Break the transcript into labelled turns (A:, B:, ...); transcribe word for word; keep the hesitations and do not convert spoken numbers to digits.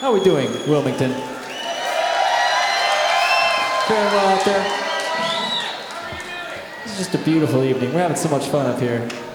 A: How are we doing, Wilmington? Very well out there. This is just a beautiful evening. We're having so much fun up here.